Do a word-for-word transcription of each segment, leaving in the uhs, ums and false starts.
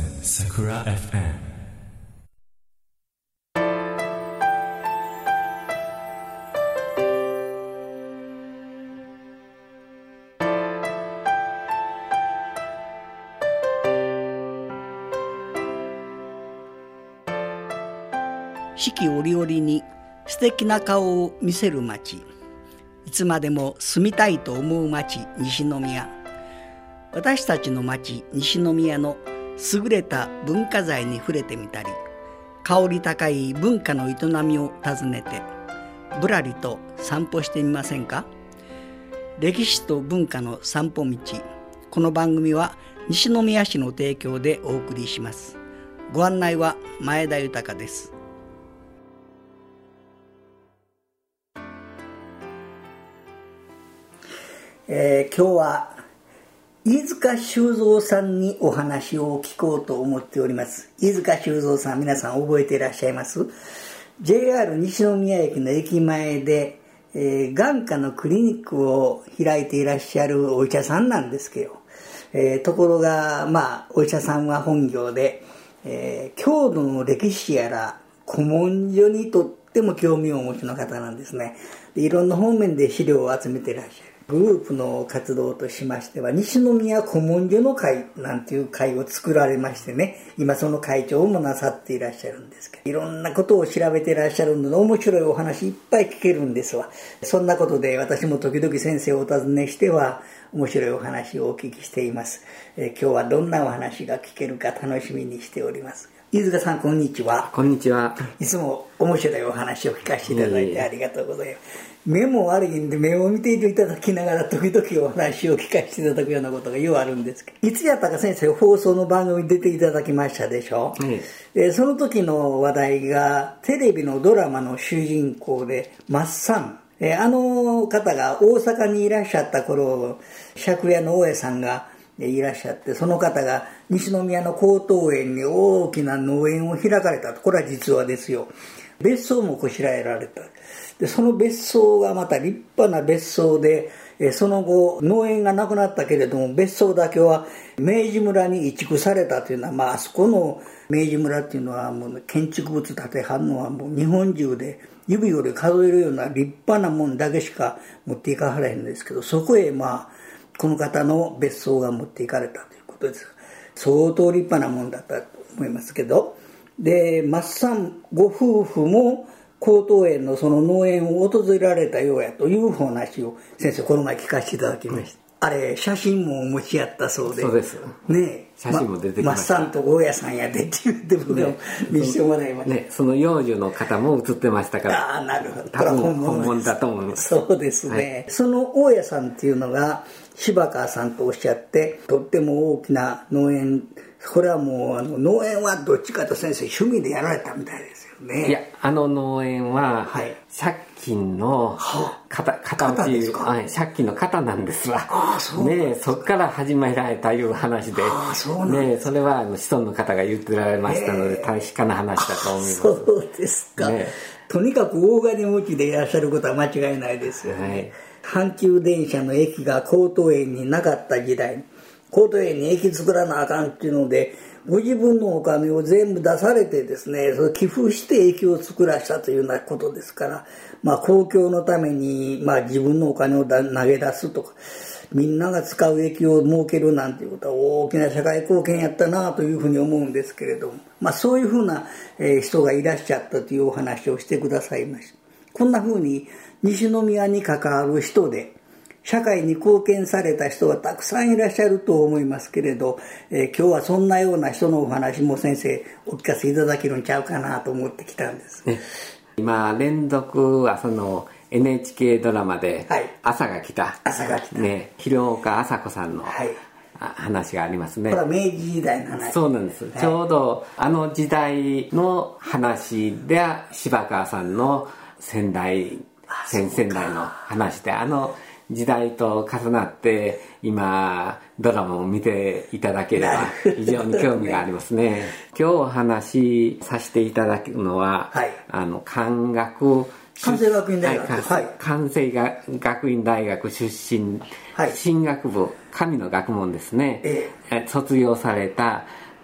Sakura エフエム。 四季折々に素敵な顔を見せる町、いつまでも住みたいと思う町、西宮。私たちの町西宮の優れた文化財に触れてみたり、香り高い文化の営みを訪ねてぶらりと散歩してみませんか。歴史と文化の散歩道。この番組は西宮市の提供でお送りします。ご案内は前田豊です。えー、今日は飯塚修造さんにお話を聞こうと思っております。飯塚修造さん、皆さん覚えていらっしゃいます？ ジェイアール 西宮駅の駅前で、えー、眼科のクリニックを開いていらっしゃるお医者さんなんですけど、えー、ところがまあお医者さんは本業で、えー、郷土の歴史やら古文書にとっても興味をお持ちの方なんですね。でいろんな方面で資料を集めていらっしゃる。グループの活動としましては、西宮古文書の会なんていう会を作られましてね、今その会長もなさっていらっしゃるんですけど、いろんなことを調べていらっしゃるので面白いお話いっぱい聞けるんですわ。そんなことで私も時々先生をお尋ねしては面白いお話をお聞きしています。えー、今日はどんなお話が聞けるか楽しみにしております。飯塚さん、こんにちは。 こんにちは。 いつも面白いお話を聞かせていただいてありがとうございます。目も悪いんで目を見ていただきながら時々お話を聞かせていただくようなことがようあるんですけど、いつやったか先生放送の番組に出ていただきましたでしょ、うんえー、その時の話題がテレビのドラマの主人公でマッサン、えー、あの方が大阪にいらっしゃった頃、借家の大家さんがいらっしゃって、その方が西宮の江東園に大きな農園を開かれたと。これは実話ですよ。別荘もこしらえられた。でその別荘がまた立派な別荘で、えその後農園がなくなったけれども別荘だけは明治村に移築されたというのは、まあ、あそこの明治村っていうのはもう建築物建てはんのはもう日本中で指より数えるような立派なもんだけしか持っていかはれへんんですけど、そこへまあこの方の別荘が持っていかれたということです。相当立派なもんだったと思いますけど、でマッサンご夫婦も江東園のその農園を訪れられたようやという話を先生この前聞かせていただきました、うん、あれ写真もお持ちやったそうで。 そうですね。写真も出てきました。 マッサンと大家さんやでって言って僕が見せてもらいました、 ね、その養女の方も写ってましたから。 ああなるほど、 多分本物だと思います。 そうですね、はい、その大家さんっていうのが柴川さんとおっしゃって、とっても大きな農園、これはもうあの農園はどっちかと先生趣味でやられたみたいですよね。 いや、あの農園は借金の型、型落ち、借金の型なんですわ。 ああそうねえ、そっから始められたいう話で、 ああそうなんです、 ねえ、それはあの子孫の方が言ってられましたので、確かな話だと思います。 そうですか、ね、とにかく大金持ちでいらっしゃることは間違いないですよね、はい、阪急電車の駅が江東園になかった時代、江東園に駅作らなあかんっていうのでご自分のお金を全部出されてですね、それ寄付して駅を作らしたというようなことですから、まあ、公共のために、まあ、自分のお金を投げ出すとかみんなが使う駅を設けるなんていうことは大きな社会貢献やったなというふうに思うんですけれども、まあ、そういうふうな人がいらっしゃったというお話をしてくださいました。こんなふうに西宮に関わる人で社会に貢献された人はたくさんいらっしゃると思いますけれど、えー、今日はそんなような人のお話も先生お聞かせいただけるんちゃうかなと思ってきたんです、ね、 今連続はその エヌエイチケー ドラマで朝が来た、 朝が来た、 ね、広岡麻子さんの、はい、話がありますね。 これは明治時代の話。 そうなんです、はい、ちょうどあの時代の話で柴川さんの先代先々代の話で、あの時代と重なって今ドラマを見ていただければ非常に興味がありますね。今日お話しさせていただくのは、はい、あの関学関西学院大学、 はい、関西学院大学出身、はい、進学部神の学問ですね、ええ、卒業された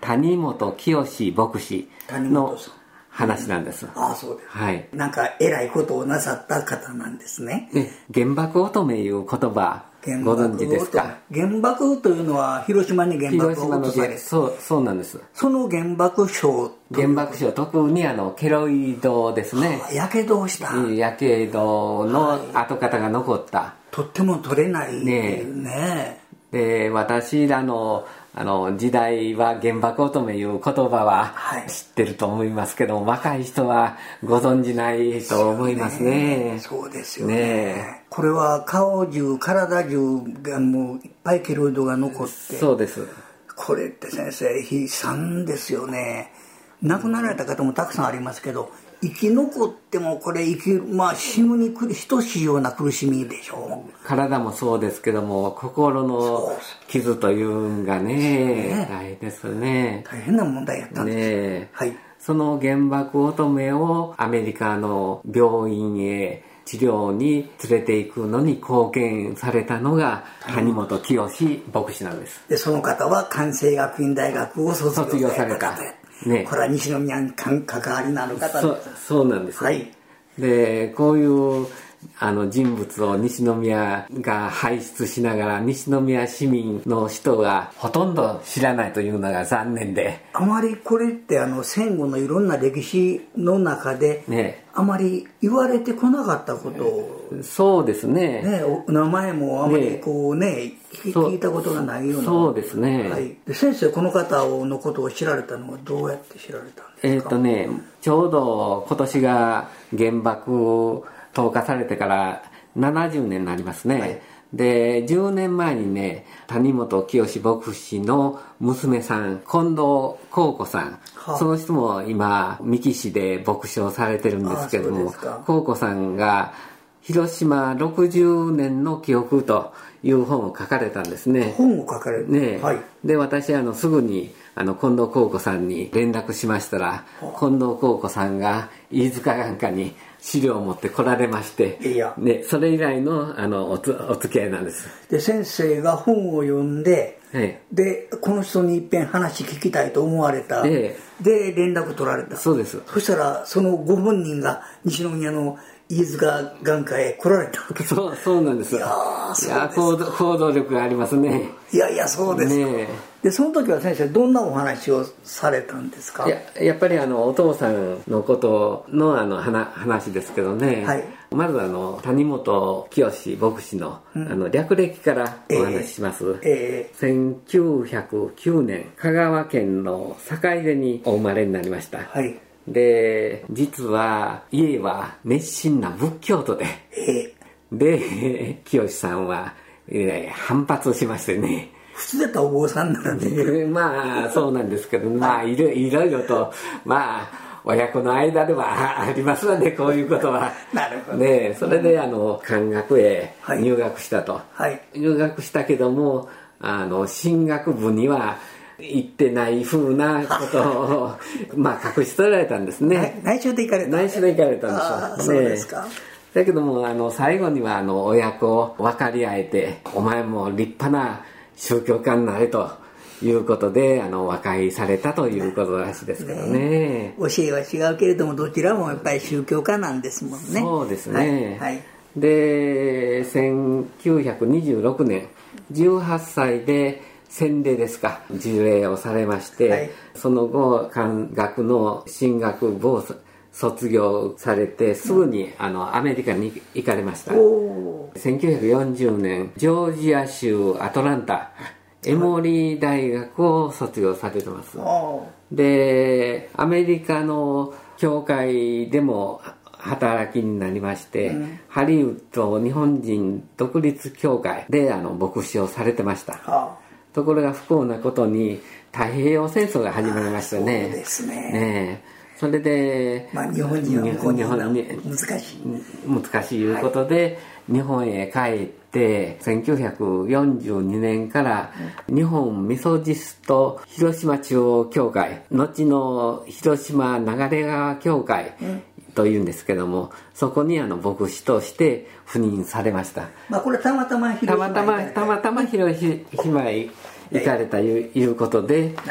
谷本清牧師の話なんです。 ああ、そうです。 はい。 なんか偉いことをなさった方なんですね。 ね、原爆乙女いう言葉ご存知ですか？ 原爆というのは広島に原爆を落とされて、 そうそうなんです。 その原爆症、 原爆症、特にあのケロイドですね。 やけどをした。 やけどの跡形が残った。はい、 とっても取れないね。ねで、私らのあの時代は原爆乙女いう言葉は知ってると思いますけども、はい、若い人はご存じないと思いますね。 そうですよね。ね、これは顔中体中がもういっぱいケロイドが残って、 そうです。 これって先生悲惨ですよね。亡くなられた方もたくさんありますけど、生き残ってもこれ生き、まあ、死ぬに等しいような苦しみでしょう。 体もそうですけども心の傷というんがね、大変ですね。 大変な問題やったんです、 ね、 はい、 その原爆乙女をアメリカの病院へ治療に連れて行くのに貢献されたのが谷本清牧師なんです。 でその方は関西学院大学を卒業された方、ね、これは西宮に関わりのある方です。 そ, そうなんです、はい、でこういうあの人物を西宮が輩出しながら西宮市民の人がほとんど知らないというのが残念で、 あまりこれってあの戦後のいろんな歴史の中で、ね、あまり言われてこなかったことを、 そうですね、 ね、お名前もあまりこうね、ね聞いたことがないような。 そうですね、 はい、で先生この方のことを知られたのはどうやって知られたんですか？ えっとねちょうど今年が原爆投下されてからななじゅうねんになりますね、はい、でじゅうねんまえにね谷本清牧師の娘さん近藤幸子さん、はあ、その人も今三木市で牧師をされてるんですけども、幸子さんが広島ろくじゅうねんの記憶という本を書かれたんですね。 本を書かれた、 ね、 はい、 で私あのすぐにあの近藤幸子さんに連絡しましたら、はあ、近藤幸子さんが飯塚眼科に資料を持って来られまして、いや、ね、それ以来 の, あの お, つお付き合いなんです。 で先生が本を読んで、はい、でこの人にいっぺん話聞きたいと思われた、で, で連絡取られた。 そうです。 そしたらそのご本人が西宮の飯塚眼科へ来られたわけです。 そうそうなんです。いやー、そうですか。いや行動行動力がありますね。 いやいやそうですか、ね、でその時は先生どんなお話をされたんですか？ いややっぱりあのお父さんのことのあの話ですけどね、はい、まずあの谷本清牧師 の,、うん、あの略歴からお話しします、えーえー、せんきゅうひゃくきゅうねん香川県の坂出にお生まれになりました、はい、で実は家は熱心な仏教徒で、えー、で清さんは、えー、反発しましてね、 普通だったらお坊さんなのでまあそうなんですけど、まあいろいろいろとまあ親子の間ではありますのでこういうことはなるほどね。それであの漢学へ入学したと、はいはい、入学したけどもあの進学部には行ってない風なことをまあ隠し取られたんですね。 内緒で行かれた内緒で行かれたんですよ。 あ、そうですか。 だけどもあの最後にはあの親子分かり合えて、お前も立派な宗教家になれということであの和解されたということらしいですけど ね, ね教えは違うけれどもどちらもやっぱり宗教家なんですもんね。 そうですね、 はいはい、 でせんきゅうひゃくにじゅうろくねんじゅうはっさいで洗礼ですか受礼をされまして、はい、その後漢学の進学部を卒業されてすぐに、うん、あのアメリカに行かれました。せんきゅうひゃくよんじゅうねんジョージア州アトランタエモリー大学を卒業されてます。でアメリカの教会でも働きになりまして、うん、ハリウッド日本人独立協会であの牧師をされてました。はあ、ところが不幸なことに太平洋戦争が始まりましたね。 そうですね。 ねそれで、 まあ、日本人は向こうに難しい難しいいうことで、はい、日本へ帰ってせんきゅうひゃくよんじゅうにねんから日本メソジスト広島中央教会後の広島流川教会というんですけども、そこにあの牧師として赴任されました。 まあこれたまたま広島たまたまたまたま広島へ行かれたいうことで、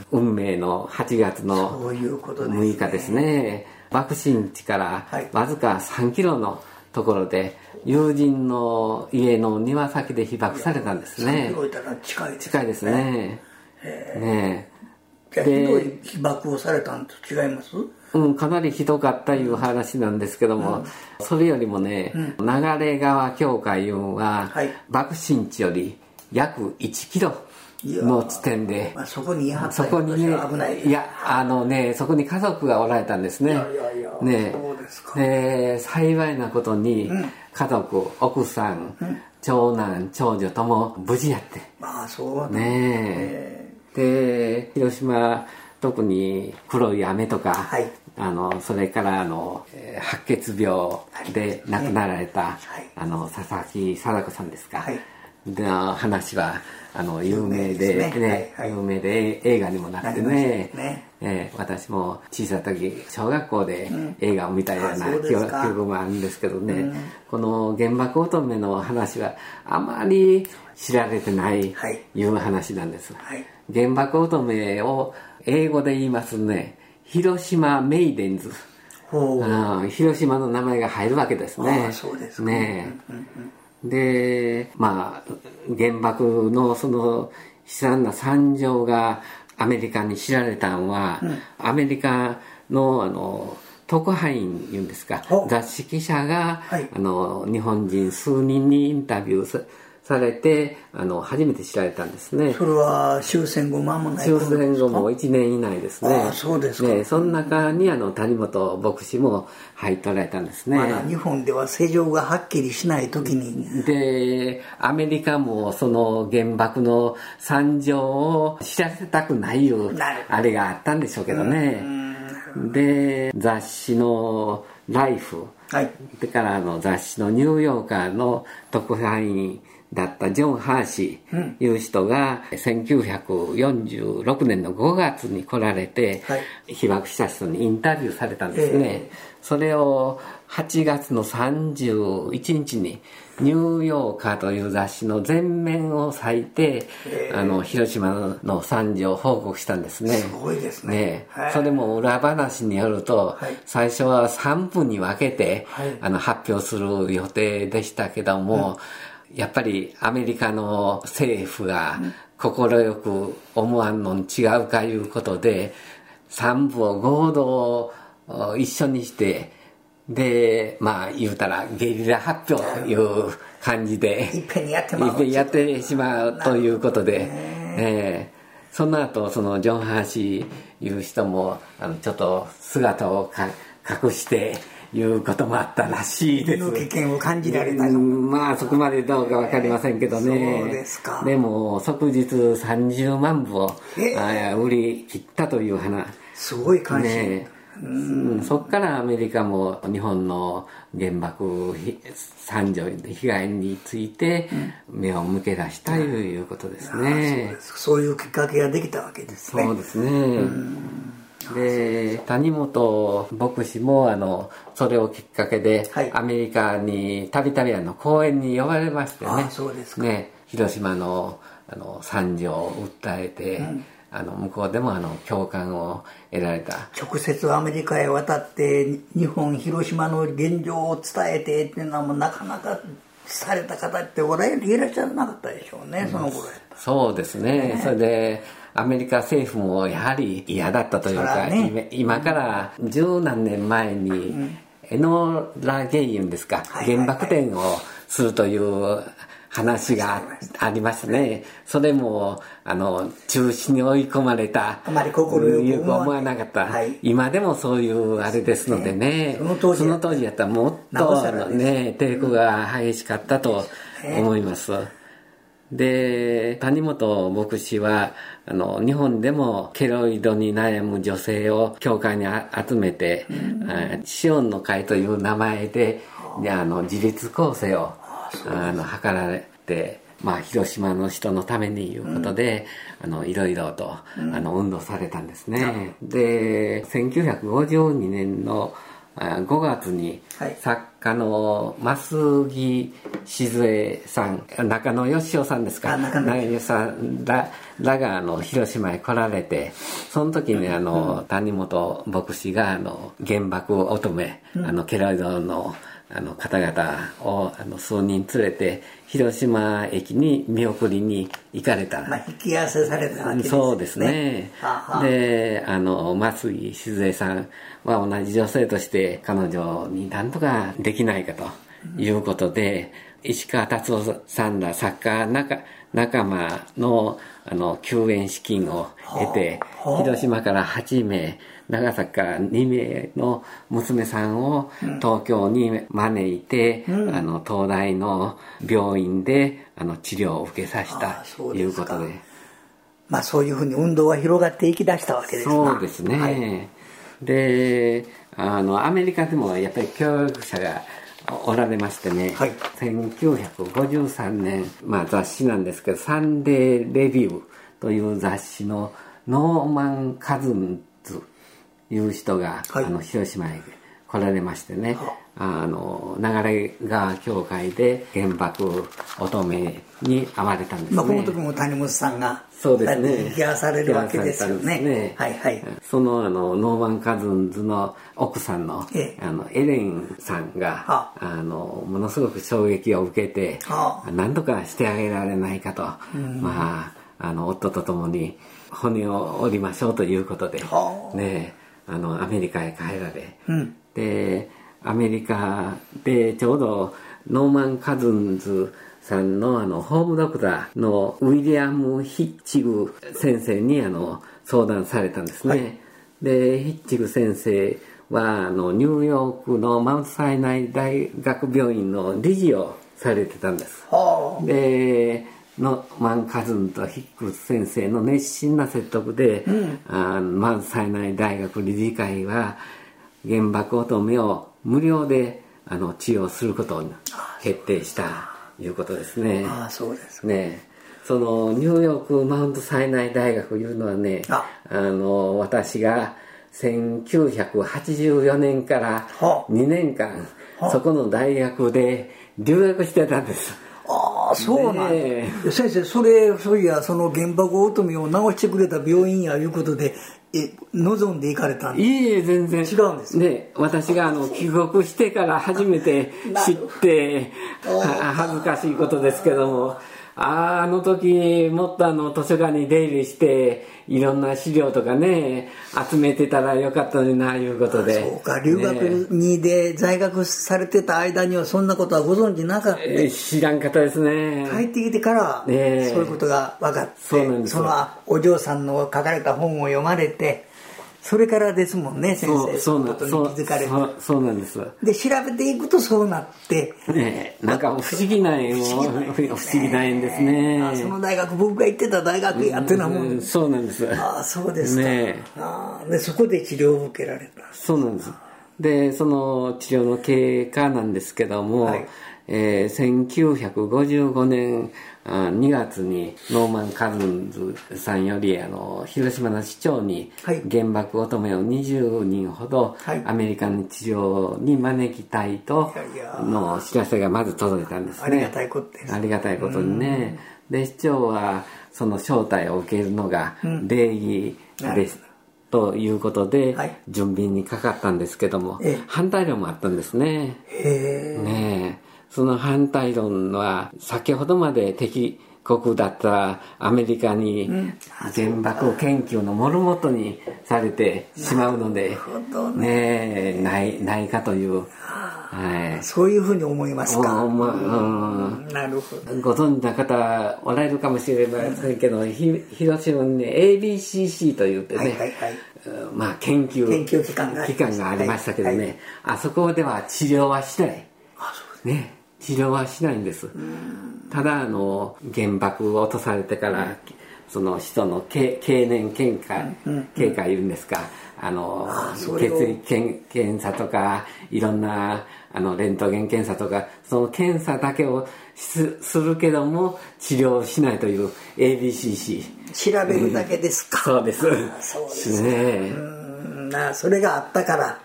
運命のはちがつのむいかですね、爆心地からわずかさんキロのところで友人の家の庭先で被爆されたんですね。 さんキロいたら近いですね。 近いですね。ねじゃあひどい被爆をされたんと違います？ うん、かなりひどかったいう話なんですけども、うん、それよりもね、うん、流川教会いうのは、はい、爆心地より約いちキロの地点で、 まあ、そこにそこにね、危ないです。いや、あのね、そこに家族がおられたんですね。 いやいやいや、 ね、 そうですか。 で、幸いなことに、うん、家族、奥さん、うん、長男、長女とも無事やって。 まあ、そうね。で、広島、特に黒い雨とか、はい、あのそれからあの白血病で亡くなられた、はい、あの佐々木貞子さんですか、はい、の話はあの有名で、ねねはいはい、有名で映画にもなってね、ねえー、私も小さい時小学校で映画を見たような、うん、記憶もあるんですけどね、うん、この原爆乙女の話はあまり知られてないいう話なんです、はい、原爆乙女を英語で言いますね、広島メイデンズ、広島の名前が入るわけですね。 ああ、そうですね、うんうん、で、まあ原爆のその悲惨な惨状がアメリカに知られたのは、うん、アメリカのあの特派員いうんですか、雑誌記者が、はい、あの日本人数人にインタビューされてあの初めて知られたんですね。 それは終戦後間もない終戦後もいちねん以内ですね。 ああ、そうですか。 ね、その中にあの谷本牧師も入っておられたんですね。 まだ日本では世情がはっきりしない時に、 でアメリカもその原爆の惨状を知らせたくないいうあれがあったんでしょうけどね。で雑誌のライフ、はい、それからあの雑誌のニューヨーカーの特派員だったジョン・ハーシーいう人がせんきゅうひゃくよんじゅうろくねんのごがつに来られて、はい、被爆した人にインタビューされたんですね、えー、それをはちがつのさんじゅういちにちにニューヨーカーという雑誌の全面を割いて、えー、あの広島の惨状を報告したんですね。 すごいですね。 ね、それも裏話によると、はい、最初はさんぶんに分けて、はい、あの発表する予定でしたけども、うんやっぱりアメリカの政府が快く思わんのん違うかいうことでさんぶを合同一緒にしてでまあ言うたらゲリラ発表という感じでいっぺんにやってまういっぺんやってしまうということで、えー、その後そのジョン・ハーシーいう人もあのちょっと姿をか隠していうこともあったらしいです。 の危険を感じられたの、 うん、まあそこまでどうか分かりませんけどね。 そうですか。 でも即日さんじゅうまんぶを売り切ったという話。 すごい関心、 ねうん、そこからアメリカも日本の原爆惨状被害について目を向け出したということですね、うん、そうです。そういうきっかけができたわけですね。 そうですね、うんで谷本牧師もあのそれをきっかけで、はい、アメリカにたびたび講演に呼ばれましてね。 ああそうですか。ね広島のあの惨状を訴えて、うん、あの向こうでもあの共感を得られた。 直接アメリカへ渡って日本広島の現状を伝えてっていうのはもうなかなかされた方っておられるいらっしゃらなかったでしょうね、うん、その頃やったら。 そうですね、ねそれでアメリカ政府もやはり嫌だったというか、ね、今から十何年前にエノラ・ゲイユンですか、はいはいはい、原爆展をするという話がありましたね。それもあの中止に追い込まれた。 あまり心よく思わなかった、はい、今でもそういうあれですのでね、その当時、その当時やったらもっとね抵抗が激しかったと思います。で谷本牧師はあの日本でもケロイドに悩む女性を教会に集めて、うん、シオンの会という名前であの自立構成をあの図られて、まあ、広島の人のためにいうことで、うん、あのいろいろと、うん、あの運動されたんですね、うん、でせんきゅうひゃくごじゅうにねんのごがつに作家の増木静江さん、中野義雄さんですか、中野義雄さんららがあの広島へ来られて、その時にあの、うん、谷本牧師があの原爆乙女、うん、あのケロイドのあの方々をあの数人連れて広島駅に見送りに行かれた、 まあ、引き合わせされたわけですね。 そうですね。ははであの増井静江さんは同じ女性として彼女に何とかできないかということで、うん、石川達夫さんら作家仲仲間のあの救援資金を得て、広島からはちめい、長崎からにめいの娘さんを東京に招いて、うん、あの東大の病院であの治療を受けさせたということで、 まあ、そういうふうに運動は広がっていきだしたわけですね。 そうですね、はい、であのアメリカでもやっぱり教育者がおられましてね、はい、せんきゅうひゃくごじゅうさんねん、まあ、雑誌なんですけど、サンデーレビューという雑誌のノーマン・カズンズという人が、はい、あの広島へ来られましてね、あの流川教会で原爆乙女に会われたんですね。 まあ、この時も谷本さんがそうですね、 引き合わされるわけですよね。ね、はいはい、 そのあのノーマン・カズンズの奥さんの、ええ、あのエレンさんが、はあ、あのものすごく衝撃を受けて、はあ、何とかしてあげられないかと、うん、まあ、あの夫と共に骨を折りましょうということで、はあ、ね、あのアメリカへ帰られ、うん、でアメリカでちょうどノーマン・カズンズさんのあのホームドクターのウィリアム・ヒッチグ先生にあの相談されたんですね、はい、でヒッチグ先生はあのニューヨークのマウントサイナイ大学病院の理事をされてたんです、はあ、でノーマン・カズンとヒックス先生の熱心な説得で、うん、あマウントサイナイ大学理事会は原爆乙女を無料であの治療することに決定したということですね。 ああ、そうですね。そのニューヨークマウントサイナイ大学いうのはね、ああの私がせんきゅうひゃくはちじゅうよねんからにねんかんそこの大学で留学してたんです。 ああ、そうなんです、ね、先生、それそういやその原爆乙女を治してくれた病院やいうことでえ望んで行かれたんです。 いえ全然違うんですね。私があの帰国してから初めて知って恥ずかしいことですけども、あ, あの時もっとあの図書館に出入りしていろんな資料とかね集めてたらよかったのにないうことで。 そうか、留学にで在学されてた間にはそんなことはご存知なかった、えー、知らんかったですね。 帰ってきてから、ね、そういうことが分かって、そうなんです。そのお嬢さんの書かれた本を読まれて、それからですもんね、先生。 そうな、そう、そう、そうなんです。 で、調べていくとそうなって。 ねえ、なんか不思議な縁、不思議な縁ですね。 あ、その大学、僕が行ってた大学やってなもん、 うん、そうなんです。 ああ、そうですか。ね、あで、そこで治療を受けられた。 そうなんです。で、その治療の経過なんですけども、はい、えー、せんきゅうひゃくごじゅうごねんにがつにノーマン・カズンズさんよりあの広島の市長に原爆乙女をにじゅうにんほどアメリカの治療に招きたいとの知らせがまず届いたんですね。 ありがたいことです。 ありがたいことにね。で、市長はその招待を受けるのが礼儀です、うん、ということで、はい、準備にかかったんですけども、反対論もあったんですね。 へー。 ねえ。その反対論は先ほどまで敵国だったアメリカに原爆研究のモルモットにされてしまうので、ねえ、ないないかという、 はい、そういうふうに思いますか。 お、ま、うん、 なるほど。 ご存知の方おられるかもしれませんけど、広島に、ね、エービーシーシー といってね、はいはいはい、まあ、研究、 研究機関がありました、 機関がありましたけどね、はいはい、あそこでは治療はしない。 あ、そうですね。治療はしないんです。ただあの原爆を落とされてから、うん、その人の経年経過、うん、経過いうんですか、あのあ血液検検査とかいろんなあのレントゲン検査とかその検査だけをするけども治療しないという エービーシーシー 調べるだけですか、 うん、そうです。 そうですね。うん、それがあったから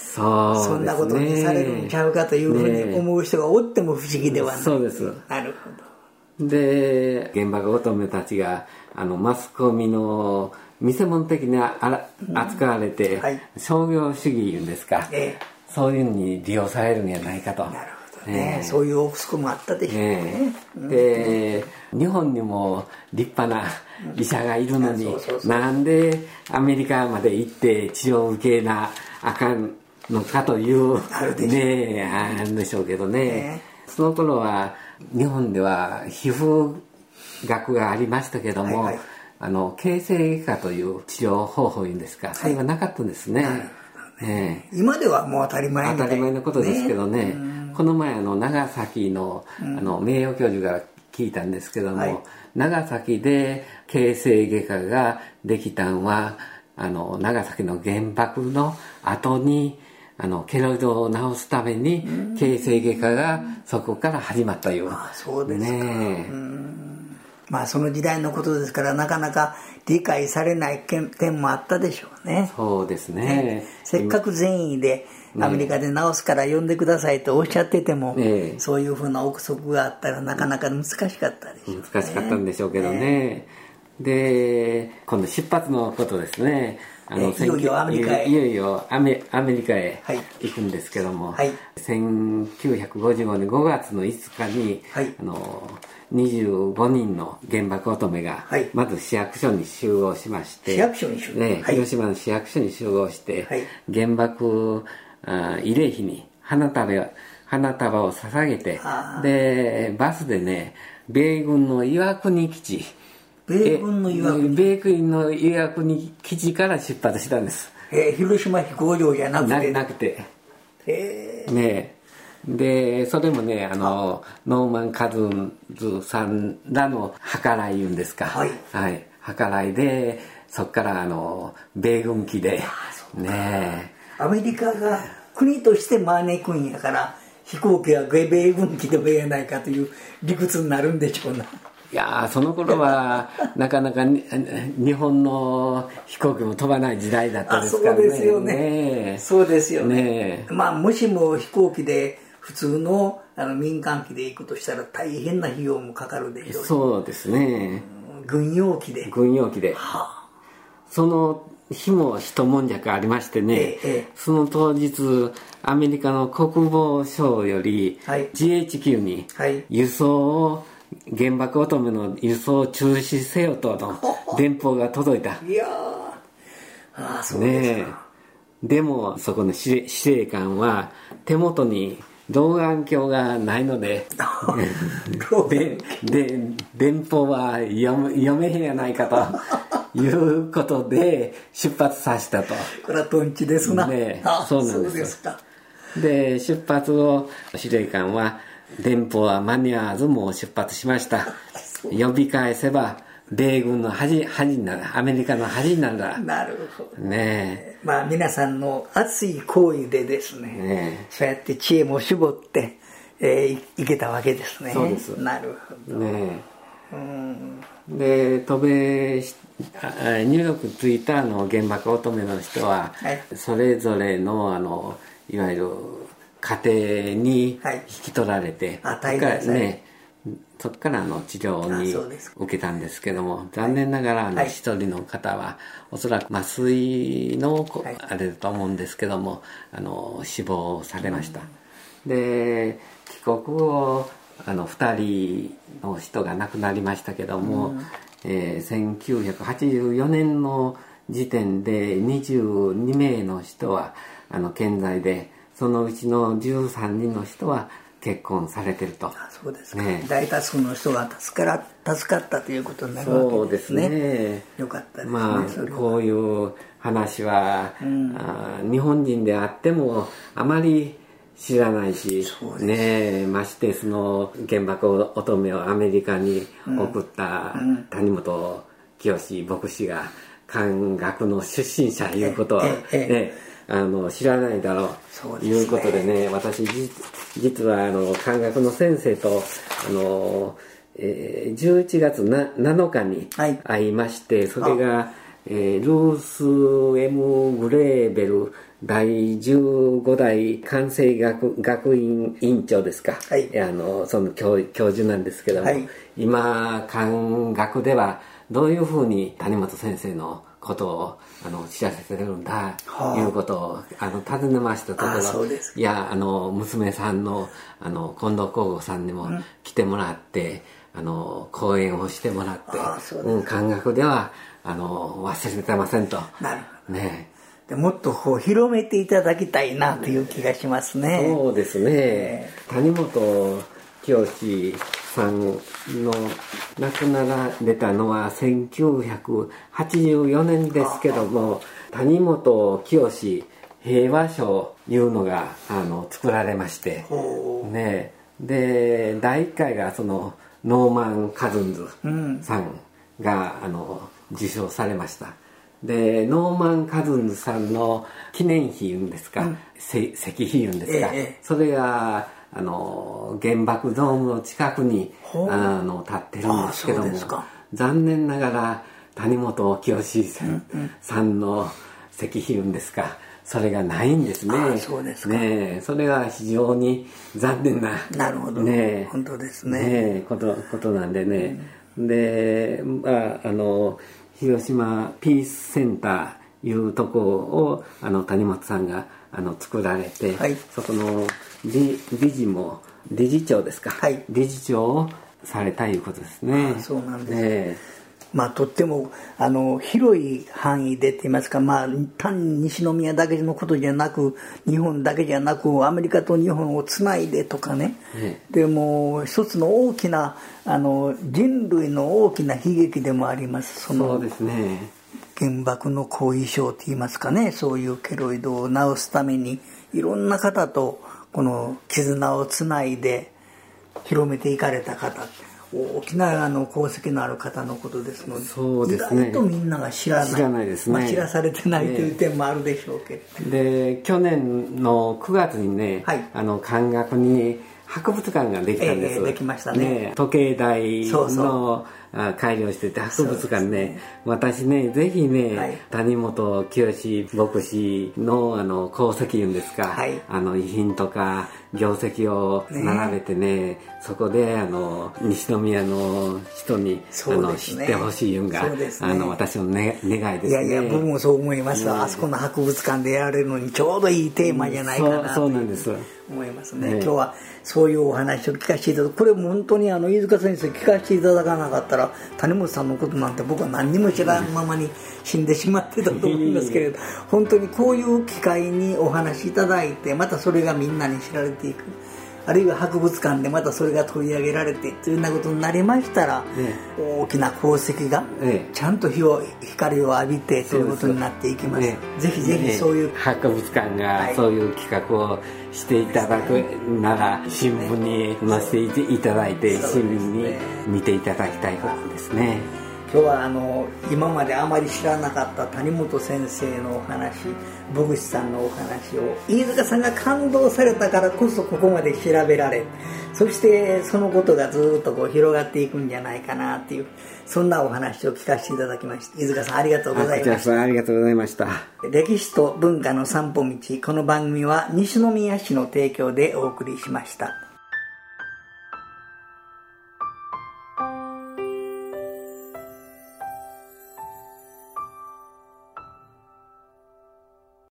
そうですね、 そんなことにされるんちゃうかというふうに思う人がおっても不思議ではない、ね、 そうです。 なるほど。 で原爆乙女たちがあのマスコミの見せ物的に扱われて、うんはい、商業主義いうんですか、ええ、そういうのに利用されるんじゃないかと。 なるほどね、えー、そういう憶測もあったでしょうね、 えー、で、うん、日本にも立派な医者がいるのに、うん、そうそうそう、なんでアメリカまで行って治療を受けなあかんのかというあるでしょうね、あるんでしょうけどね、えー、その頃は日本では皮膚学がありましたけども、はいはい、あの形成外科という治療方法いうんですか、それがなかったんですね、はいね、今ではもう当たり前みたい当たり前のことですけどね、ね、この前あの長崎の、あの名誉教授から聞いたんですけども、はい、長崎で形成外科ができたんはあの長崎の原爆の後にあのケロイドを治すために形成外科がそこから始まったような、 ああそうですか、ね、うんまあその時代のことですからなかなか理解されない点もあったでしょうね。 そうです ね, ねせっかく善意でアメリカで治すから呼んでくださいとおっしゃってても、ね、そういうふうな憶測があったらなかなか難しかったでしょうね。 難しかったんでしょうけどね、ねで今度出発のことですね。あのいよいよアメリカへいよいよアメアメリカへ行くんですけども、はい、せんきゅうひゃくごじゅうごねんごがつのいつかに、はい、あのにじゅうごにんの原爆乙女がまず市役所に集合しまして、 市役所に集合、 ね、広島の市役所に集合して、はい、原爆あ慰霊碑に花束花束を捧げて、でバスでね米軍の岩国基地米軍の岩国米軍の岩国基地から出発したんです。 えー、広島飛行場じゃなくてな, なくて、 えー、 ねでそれもねあのノーマン・カズンズさんらの計らい言うんですか、はいはい、計らいでそこからあの米軍機でねアメリカが国として招くんやから飛行機は米軍機でもええやないかという理屈になるんでしょうな。 いやその頃はなかなか日本の飛行機も飛ばない時代だったですからね。 そうですよね。ねそうですよね。 ねまあもしも飛行機で普通 の, あの民間機で行くとしたら大変な費用もかかるでしょうし。 そうですね。 軍用機で。 軍用機で。はあ、その日も一悶着ありましてね、ええ、その当日アメリカの国防省より ジーエイチキュー に輸送を原爆乙女の輸送を中止せよとの電報が届いた。 いやー、あそうですか、ね、 でもそこの司令官は手元に老眼鏡がないのででで電報は読め、読めへんやないかということで出発させたと。 これはトンチですな、 ね、そうなんです。そうですか。で出発を司令官は電報は間に合わずもう出発しました。呼び返せば米軍の恥になる、アメリカの恥になるだ。 なるほどね。 まあ皆さんの熱い行為でですね、ねそうやって知恵も絞って、えー、いけたわけですね。 そうです。 なるほど。ね。 うん。で渡米しニューヨーク着いたあの原爆乙女の人は、はい、それぞれのあのいわゆる家庭に引き取られて、 はい、あね。 そこからの治療に受けたんですけども、残念ながらあの一人の方はおそらく麻酔のあれだと思うんですけども、あの死亡されました。で帰国後あのふたりの人が亡くなりましたけども、えー、せんきゅうひゃくはちじゅうよねんの時点でにじゅうにめいの人はあの健在で、そのうちのじゅうさんにんの人は結婚されてると。 あそうですか、ね、大多数の人が助か, ら助かったということになるわけですね。 そうですね。 よかったですね。 まあこういう話は、うん、あ日本人であってもあまり知らないし、ね、ましてその原爆乙女をアメリカに送った谷本清牧師が漢学の出身者いうことは、ね、えええあの知らないだろうということでね、私実はあの漢学の先生とあの、えー、じゅういちがつなのかに会いまして、はい、それがえー、ルース・エム・グレーベルだいじゅうご代関西学学院院長ですか、はい、あのその 教, 教授なんですけども、はい、今漢学ではどういうふうに谷本先生のことをあの知らせてるんだということをあの尋ねましたところ、いやあの娘さんのあの近藤光吾さんにも来てもらって、うん、あの講演をしてもらって、うん、漢学ではあの忘れてませんと。なるほどね。 でもっとこう広めていただきたいなという気がしますね。 そうですね、えー、谷本清さんの亡くなられたのはせんきゅうひゃくはちじゅうよねんですけども、谷本清平和賞いうのがあの作られまして、ね、でだいいっかいがそのノーマン・カズンズさんが、うん、あの受賞されました。でノーマン・カズンズさんの記念碑いうんですか、うん、石碑いうんですか、ええ、それがあの原爆ドームの近くにあの立ってるんですけども、残念ながら谷本清さん、うんうん、さんの石碑いうんですか、それがないんですね。ああ、そうですか。ね、それが非常に残念な、 なるほど、ね、本当ですね。 ね、こと、ことなんでね、うん、で、まあ、あの広島ピースセンターいうとこをあの谷本さんがあの作られて、はい、そこの 理, 理事も理事長ですか、はい、理事長をされたいうことですね。 あ、そうなんですね。ね、まあ、とってもあの広い範囲でといいますか、まあ、単に西宮だけのことじゃなく日本だけじゃなくアメリカと日本をつないでとかね、ね、でも一つの大きなあの人類の大きな悲劇でもあります。そのそうですね、 原爆の後遺症といいますかね、そういうケロイドを治すためにいろんな方とこの絆をつないで広めていかれた方、大きなあの功績のある方のことですので、 そうですね、 意外とみんなが知らない、 知らないですね、 まあ、知らされてないという点もあるでしょうけど、 ね、で去年のくがつにね、はい、あの漢学に博物館ができたんです、えー、 できました ね, ね時計台のそうそう改良してて博物館 ね, ね私ねぜひね、はい、谷本清牧師 の, あの功績いうんですか、はい、あの遺品とか業績を並べて ね, ねそこであの西宮の人に、ね、あの知ってほしいいうんが、ね、あの私の、ね、願いですね。 いやいや僕もそう思います、ね、あそこの博物館でやられるのにちょうどいいテーマじゃないかな、うん、 そう、そうなんです思いますね、ね。今日はそういうお話を聞かせていただく、これも本当にあの飯塚先生聞かせていただかなかったら谷本さんのことなんて僕は何にも知らんままに死んでしまってたと思いますけれど本当にこういう機会にお話しいただいて、またそれがみんなに知られていく、あるいは博物館でまたそれが取り上げられてというようなことになりましたら、ね、大きな功績がちゃんと火を光を浴びてということになっていきます、ね、ぜひぜひそういう、ね、 博物館がそういう企画をしていただくなら、はい、新聞に載せていただいて、ね、新聞に見ていただきたいことですね。 今日はあの今まであまり知らなかった谷本先生のお話、牧師さんのお話を飯塚さんが感動されたからこそここまで調べられ、そしてそのことがずっとこう広がっていくんじゃないかなっていう、そんなお話を聞かせていただきました。飯塚さんありがとうございました。 ありがとうございました。 歴史と文化の散歩道、この番組は西宮市の提供でお送りしました。